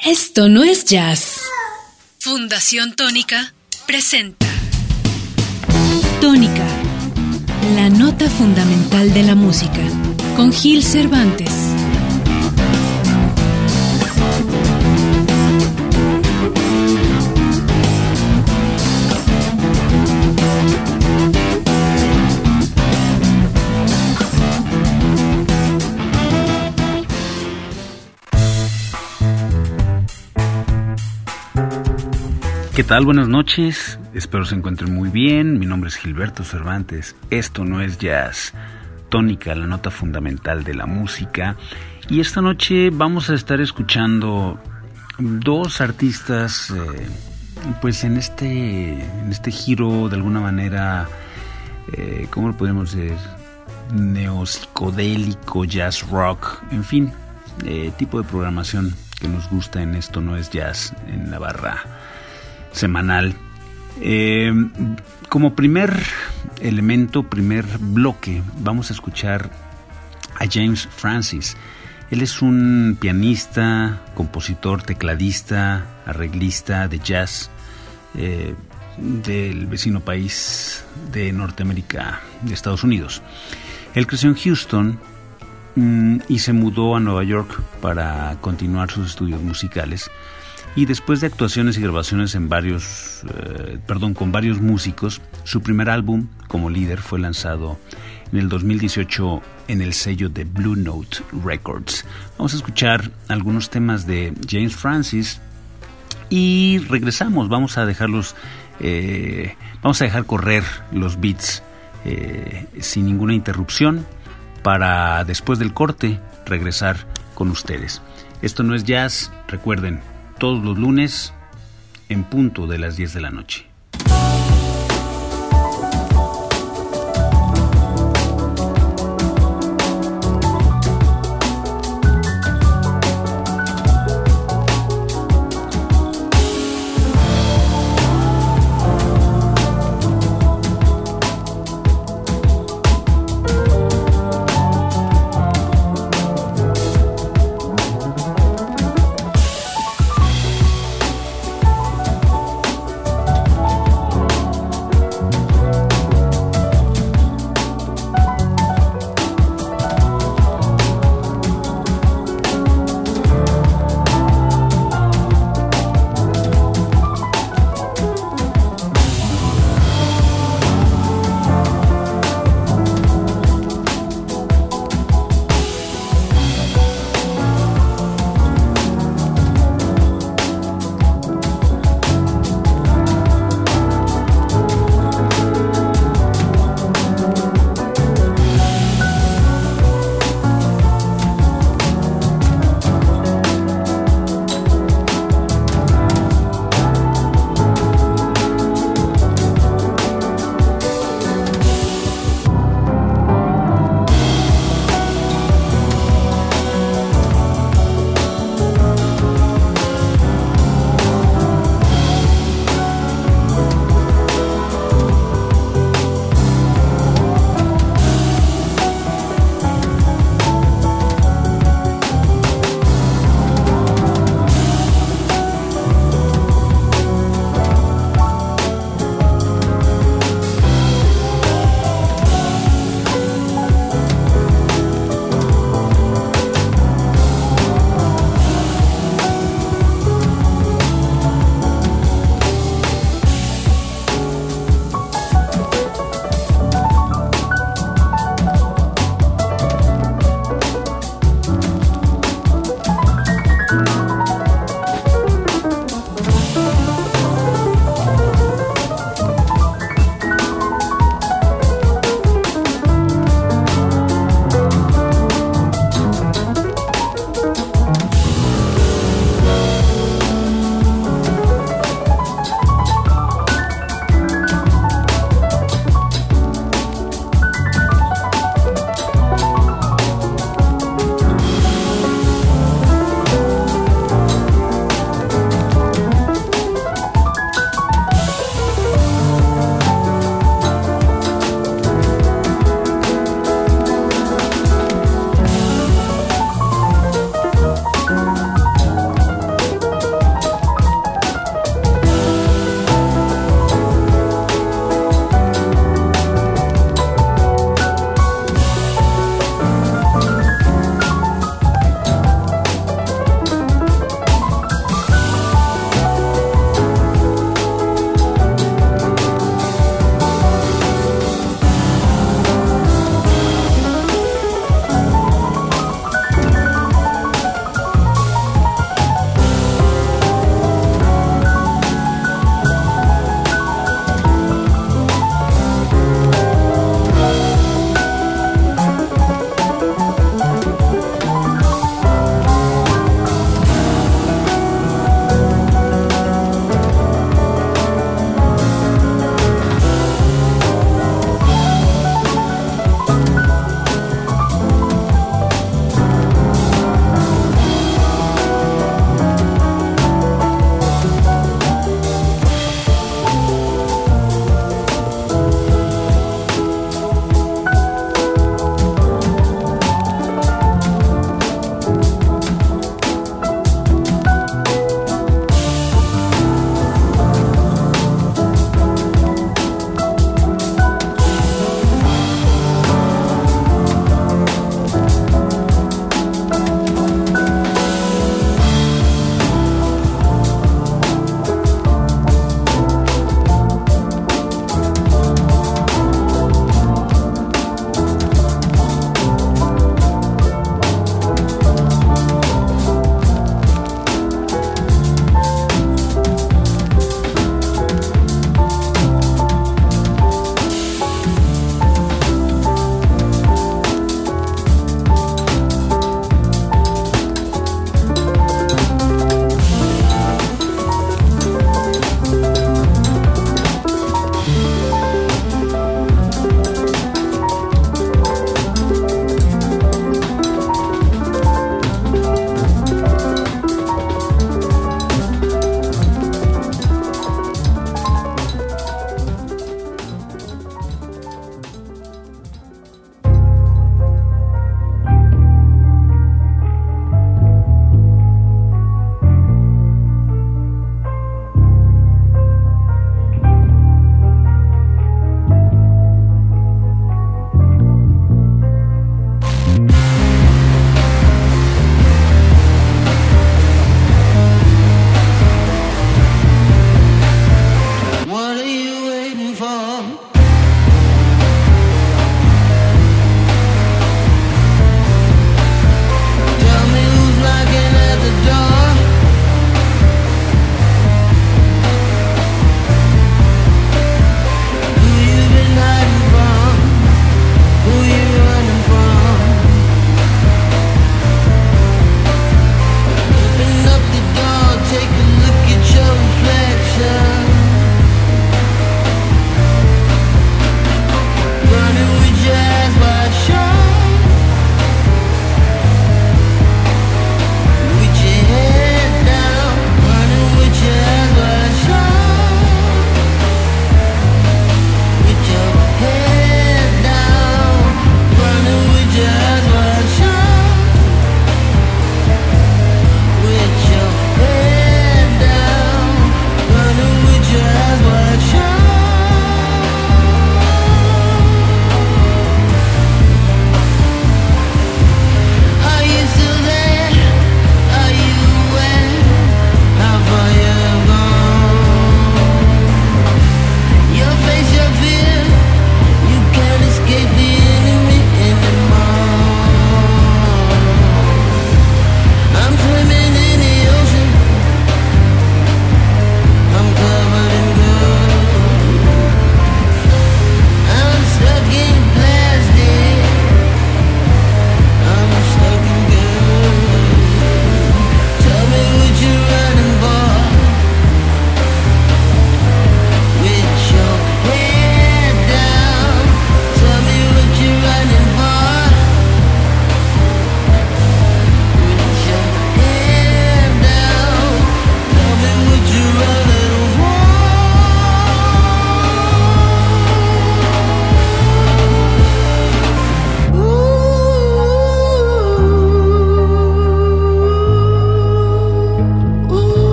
Esto no es jazz. Fundación Tónica presenta Tónica, la nota fundamental de la música, con Gil Cervantes. ¿Qué tal? Buenas noches, espero se encuentren muy bien. Mi nombre es Gilberto Cervantes. Esto no es jazz. Tónica, la nota fundamental de la música. Y esta noche vamos a estar escuchando dos artistas pues en este giro de alguna manera, ¿cómo lo podemos decir? Neopsicodélico, jazz rock, en fin, tipo de programación que nos gusta en Esto no es jazz, en la barra semanal. Como primer elemento, primer bloque, vamos a escuchar a James Francis. Él es un pianista, compositor, tecladista, arreglista de jazz del vecino país de Norteamérica, de Estados Unidos. Él creció en Houston y se mudó a Nueva York para continuar sus estudios musicales. Y después de actuaciones y grabaciones con varios músicos, su primer álbum como líder fue lanzado en el 2018 en el sello de Blue Note Records. Vamos a escuchar algunos temas de James Francis y regresamos. Vamos a dejar correr los beats sin ninguna interrupción para después del corte regresar con ustedes. Esto no es jazz, recuerden, todos los lunes en punto de las 10 de la noche.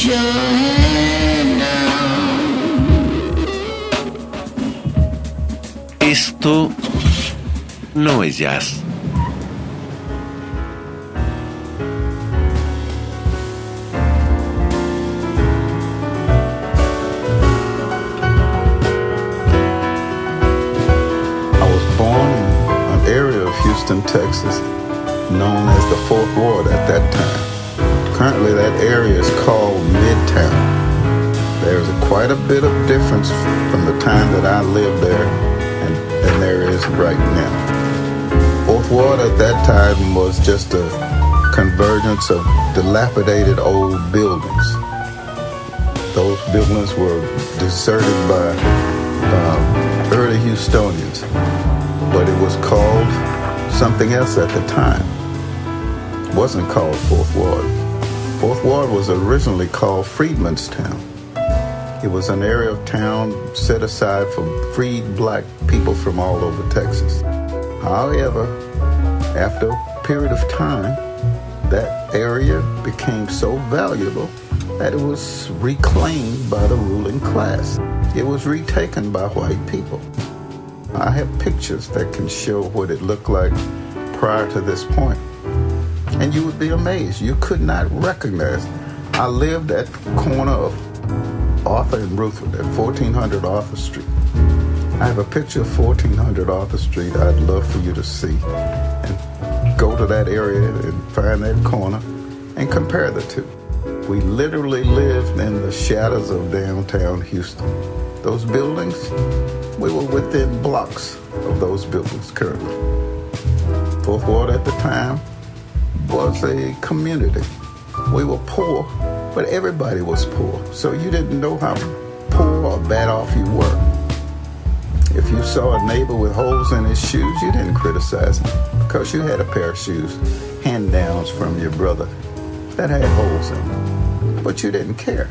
your hand down. Esto no es jazz. Houston, Texas, known as the Fourth Ward at that time. Currently, that area is called Midtown. There's quite a bit of difference from the time that I lived there and there is right now. Fourth Ward at that time was just a convergence of dilapidated old buildings. Those buildings were deserted by early Houstonians, but it was called something else at the time. It wasn't called Fourth Ward. Fourth Ward was originally called Freedmanstown. It was an area of town set aside for freed black people from all over Texas. However, after a period of time, that area became so valuable that it was reclaimed by the ruling class. It was retaken by white people. I have pictures that can show what it looked like prior to this point. And you would be amazed. You could not recognize. I lived at the corner of Arthur and Rutherford at 1400 Arthur Street. I have a picture of 1400 Arthur Street I'd love for you to see. And go to that area and find that corner and compare the two. We literally lived in the shadows of downtown Houston. Those buildings, we were within blocks of those buildings currently. Fourth Ward at the time was a community. We were poor, but everybody was poor. So you didn't know how poor or bad off you were. If you saw a neighbor with holes in his shoes, you didn't criticize him because you had a pair of shoes, hand-downs from your brother that had holes in them. But you didn't care.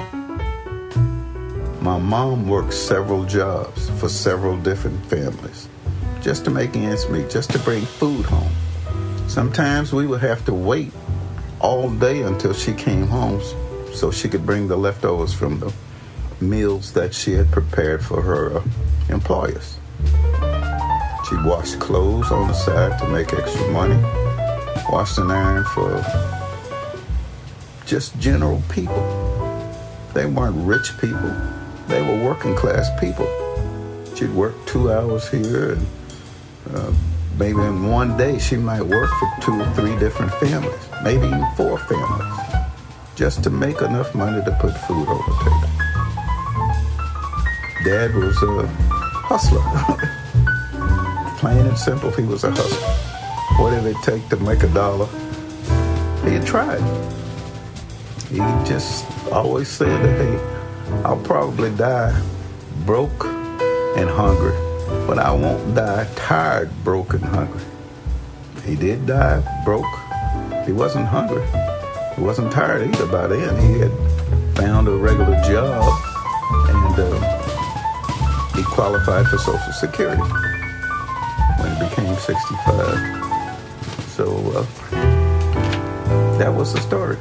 My mom worked several jobs for several different families just to make ends meet, just to bring food home. Sometimes we would have to wait all day until she came home so she could bring the leftovers from the meals that she had prepared for her employers. She'd wash clothes on the side to make extra money, wash and iron for just general people. They weren't rich people. They were working class people. She'd work 2 hours here, and maybe in one day she might work for 2 or 3 different families, maybe even 4 families, just to make enough money to put food on the table. Dad was a hustler. Plain and simple, he was a hustler. What did it take to make $1? He had tried. He just always said that, hey, I'll probably die broke and hungry, but I won't die tired, broke, and hungry. He did die broke. He wasn't hungry. He wasn't tired either by then. He had found a regular job, and he qualified for Social Security when he became 65. So that was the story.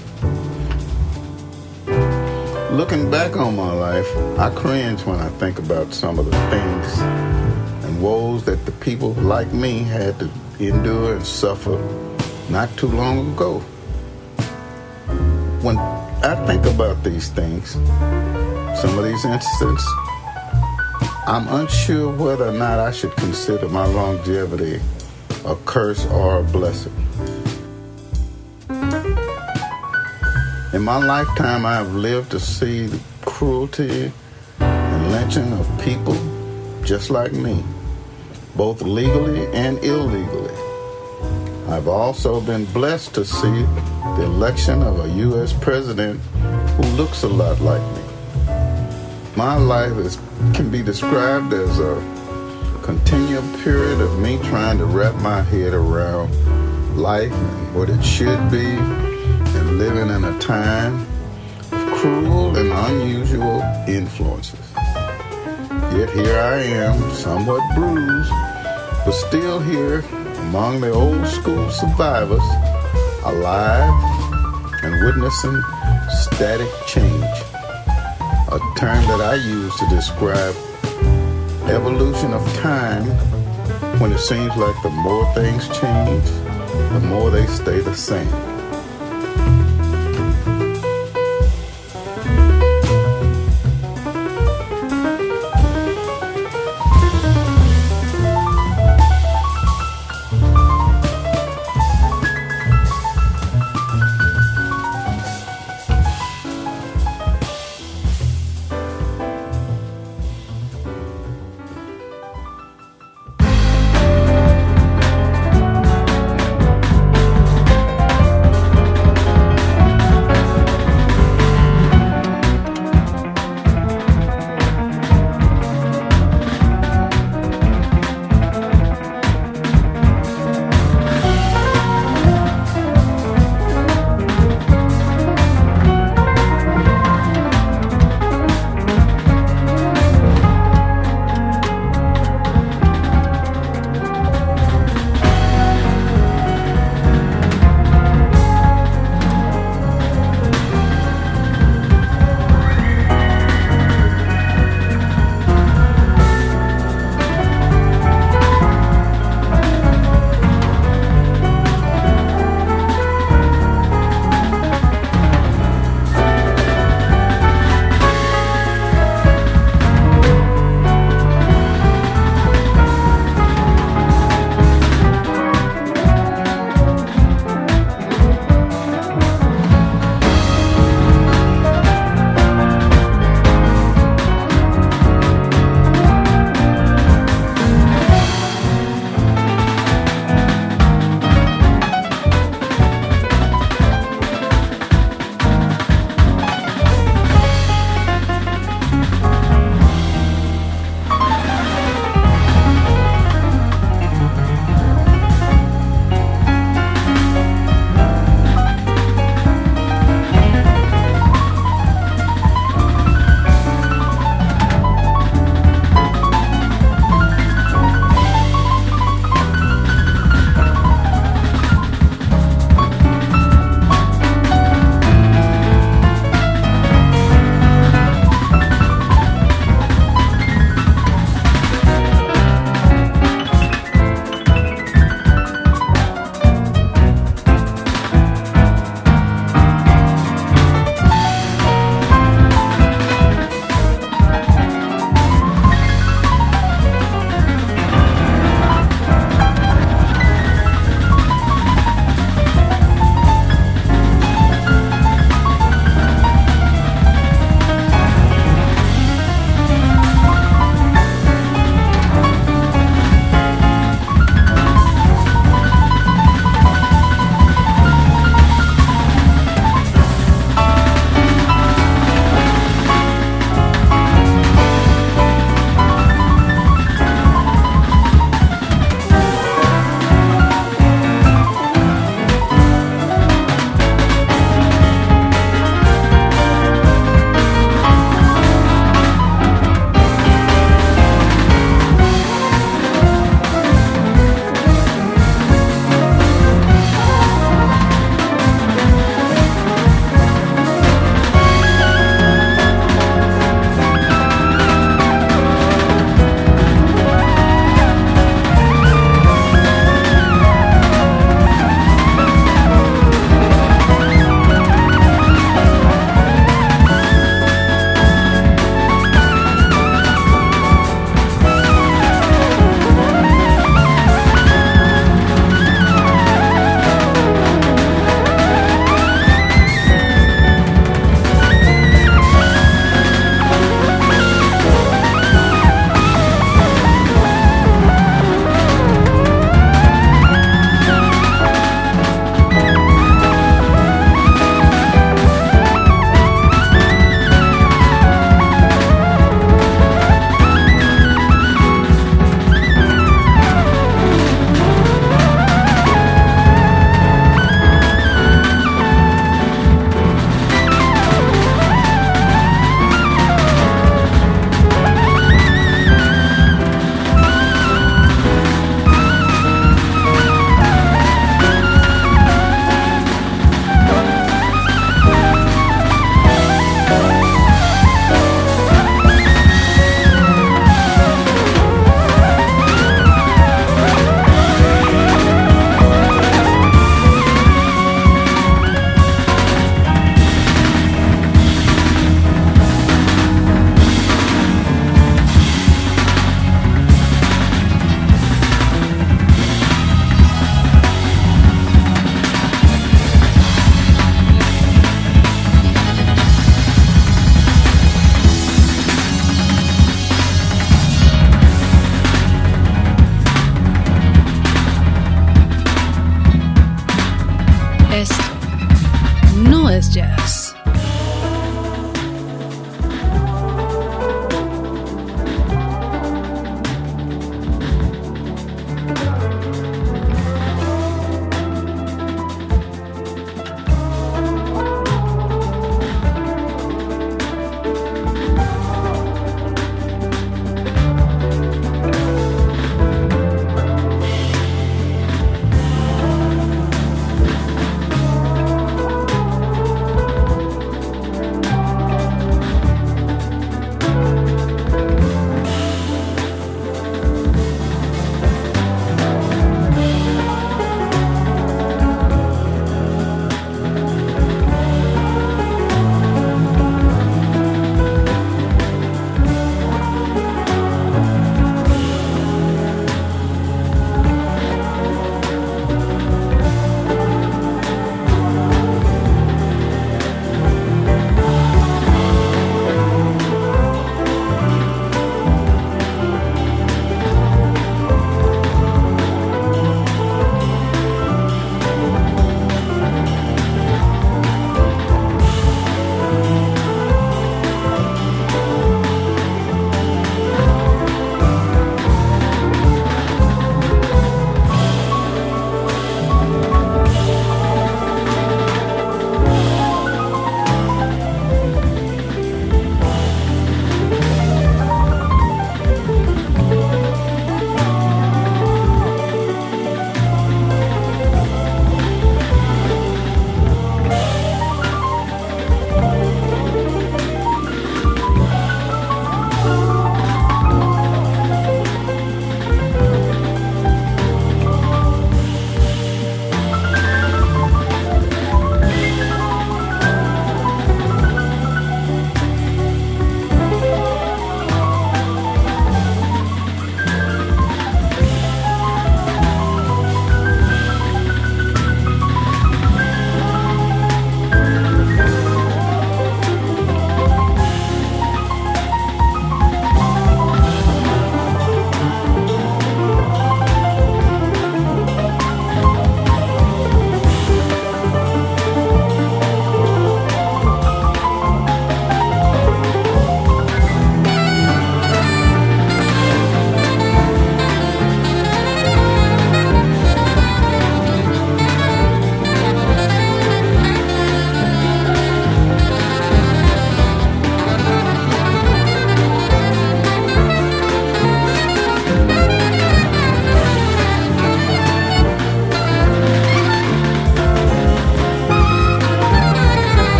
Looking back on my life, I cringe when I think about some of the things and woes that the people like me had to endure and suffer not too long ago. When I think about these things, some of these incidents, I'm unsure whether or not I should consider my longevity a curse or a blessing. In my lifetime, I have lived to see the cruelty and lynching of people just like me, both legally and illegally. I've also been blessed to see the election of a U.S. president who looks a lot like me. My life can be described as a continual period of me trying to wrap my head around life and what it should be, and living in a time of cruel and unusual influences. Yet here I am, somewhat bruised, but still here among the old school survivors, alive and witnessing static change, a term that I use to describe evolution of time when it seems like the more things change, the more they stay the same. es jazz.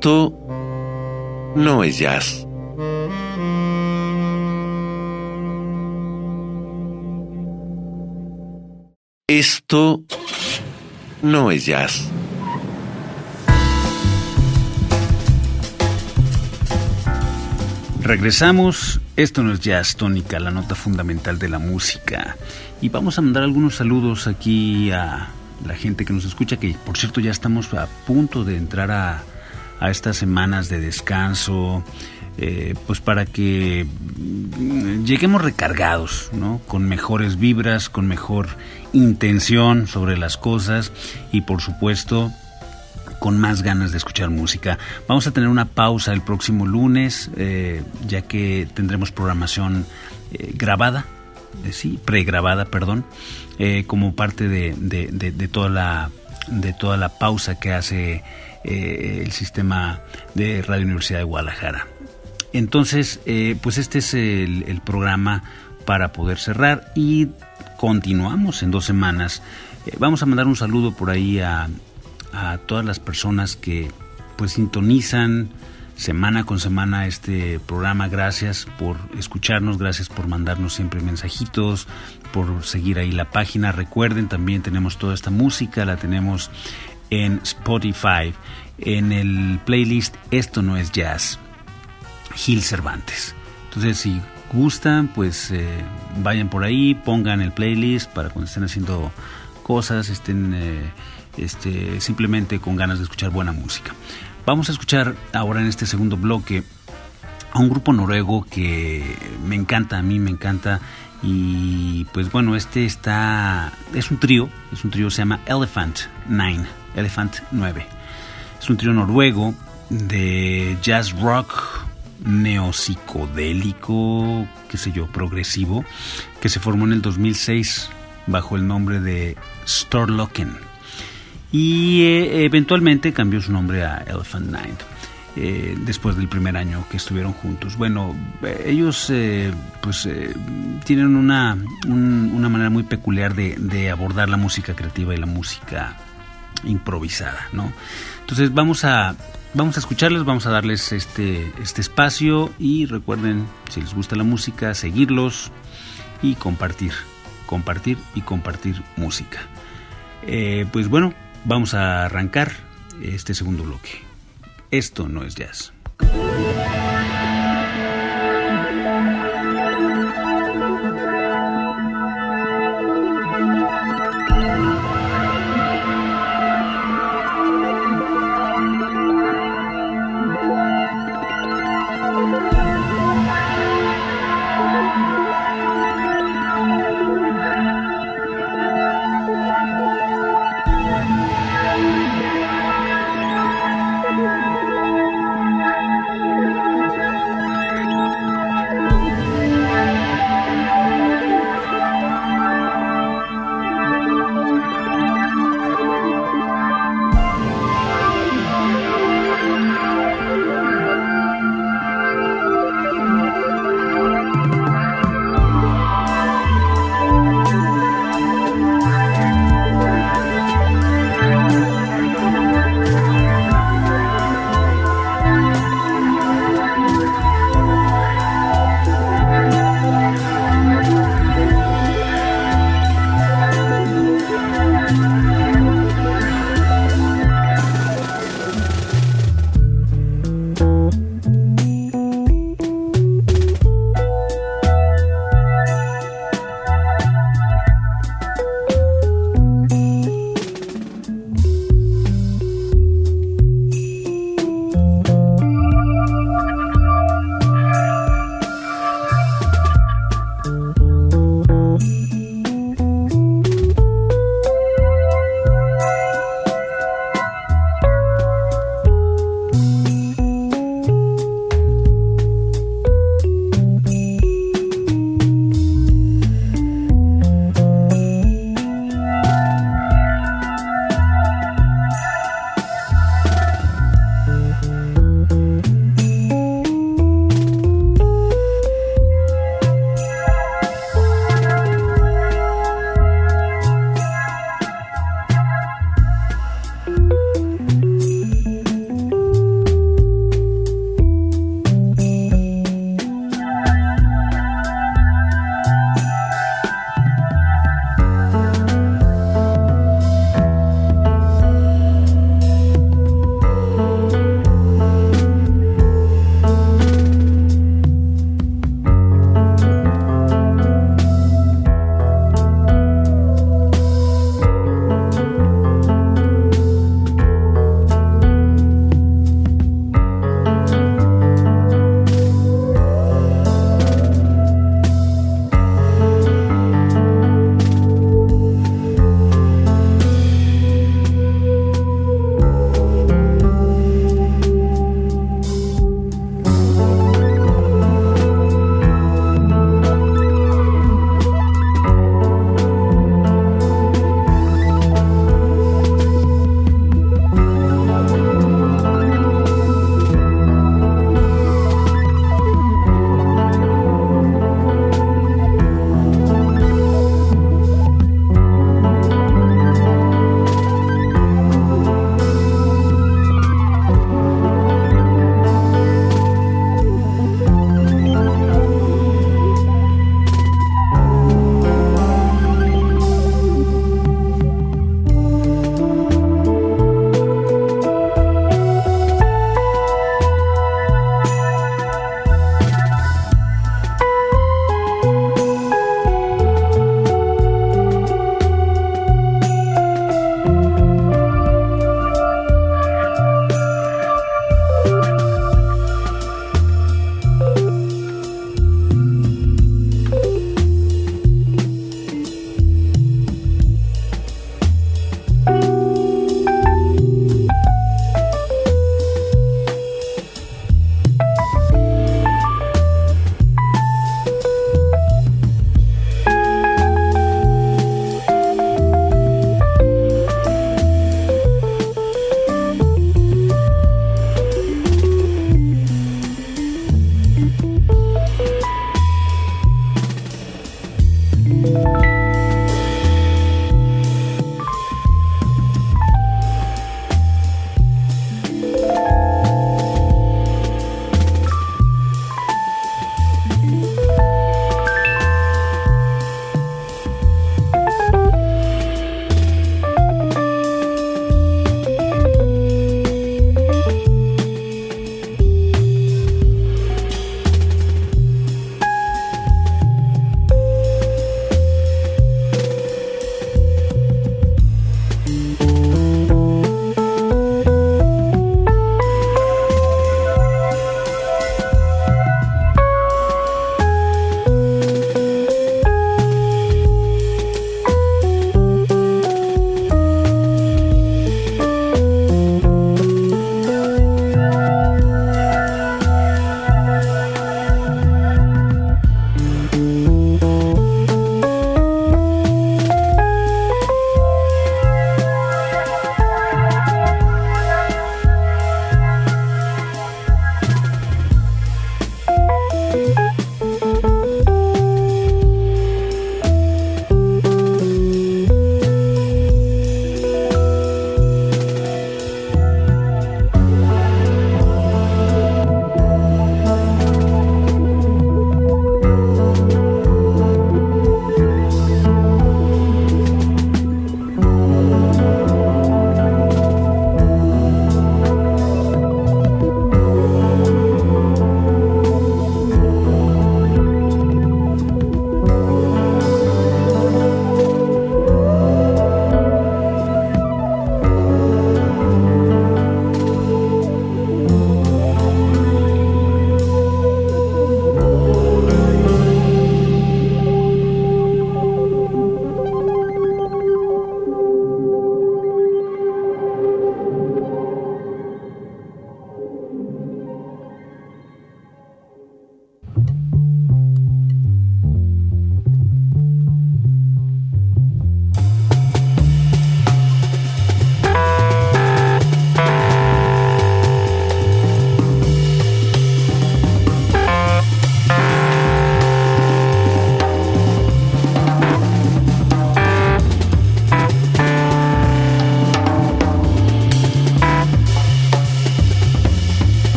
Esto no es jazz. Esto no es jazz. Regresamos, esto no es jazz, tónica, la nota fundamental de la música. Y vamos a mandar algunos saludos aquí a la gente que nos escucha, que por cierto ya estamos a punto de entrar a estas semanas de descanso, pues para que lleguemos recargados, ¿no? Con mejores vibras, con mejor intención sobre las cosas y por supuesto con más ganas de escuchar música. Vamos a tener una pausa el próximo lunes, ya que tendremos programación grabada, pregrabada, perdón, como parte de toda la pausa que hace el sistema de Radio Universidad de Guadalajara. Entonces, pues este es el programa para poder cerrar y continuamos en 2 semanas. Vamos a mandar un saludo por ahí a todas las personas que pues sintonizan semana con semana este programa. Gracias por escucharnos, gracias por mandarnos siempre mensajitos, por seguir ahí la página. Recuerden, también tenemos toda esta música, la tenemos en Spotify, en el playlist Esto no es jazz, Gil Cervantes. Entonces, si gustan, pues vayan por ahí, pongan el playlist para cuando estén haciendo cosas, estén simplemente con ganas de escuchar buena música. Vamos a escuchar ahora en este segundo bloque a un grupo noruego que me encanta, a mí me encanta, y pues bueno, es un trío, se llama Elephant 9. Es un trío noruego de jazz rock neopsicodélico, qué sé yo, progresivo, que se formó en el 2006 bajo el nombre de Storlocken y eventualmente cambió su nombre a Elephant 9 después del primer año que estuvieron juntos. Bueno, ellos tienen una manera muy peculiar de abordar la música creativa y la música improvisada, ¿no? Entonces vamos a escucharles, vamos a darles este espacio y recuerden, si les gusta la música, seguirlos y compartir música. Pues bueno, vamos a arrancar este segundo bloque. Esto no es jazz.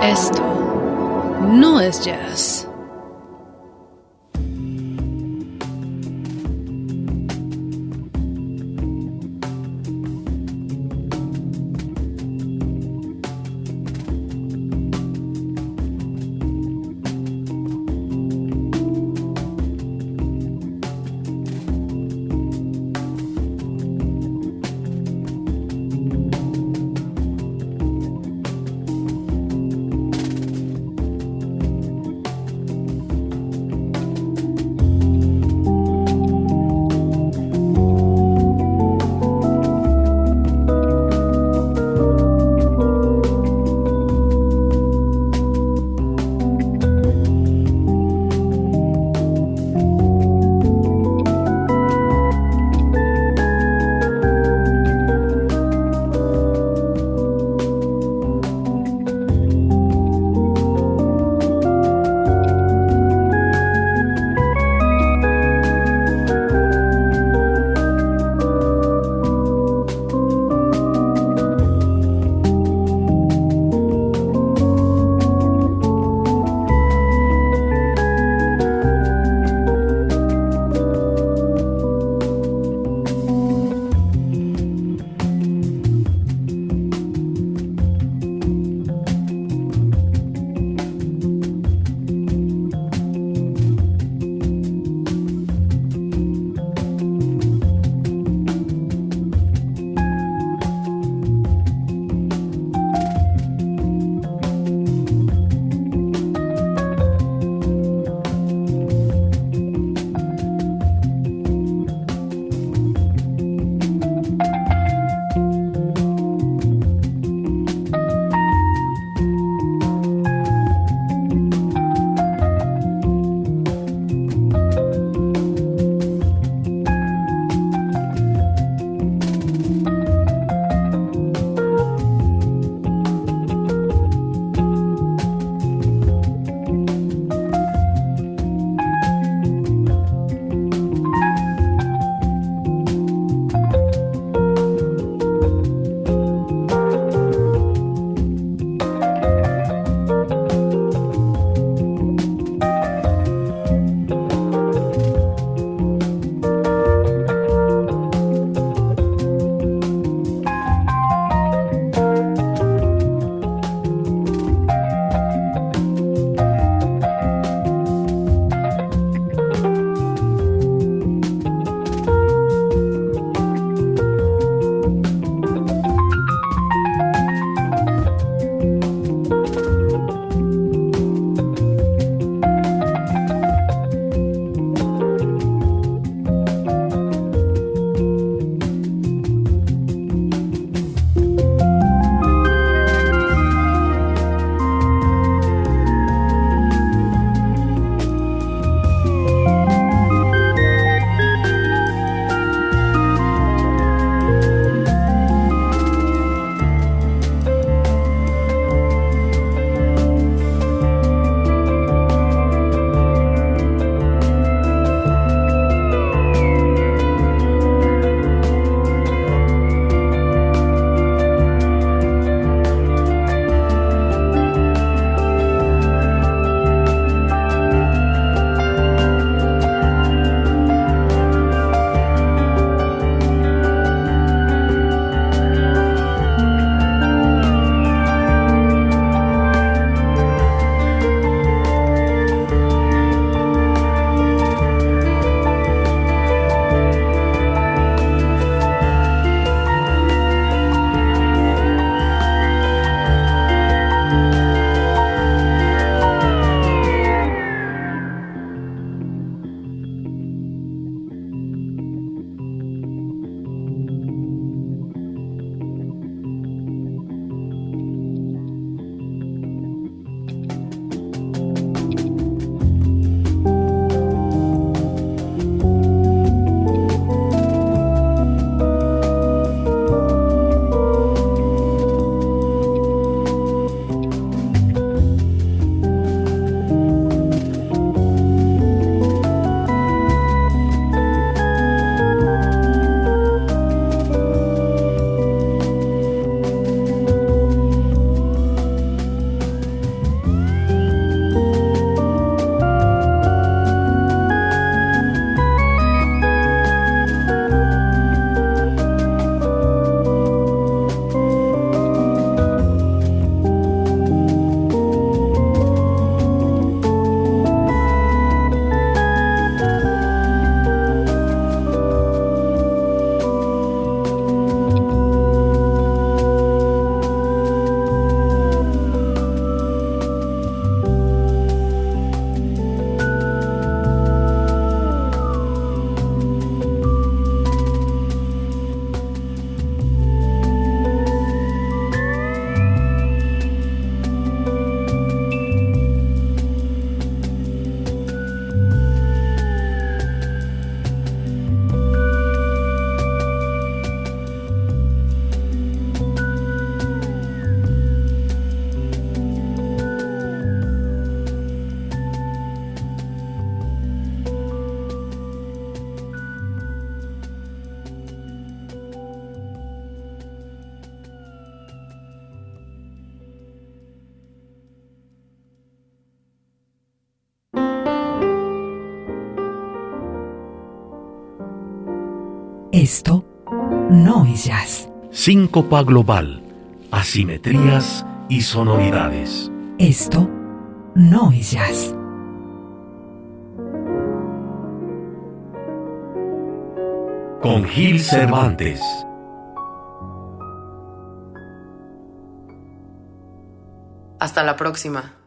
Esto no es jazz. Esto no es jazz. Síncopa global, asimetrías y sonoridades. Esto no es jazz. Con Gil Cervantes. Hasta la próxima.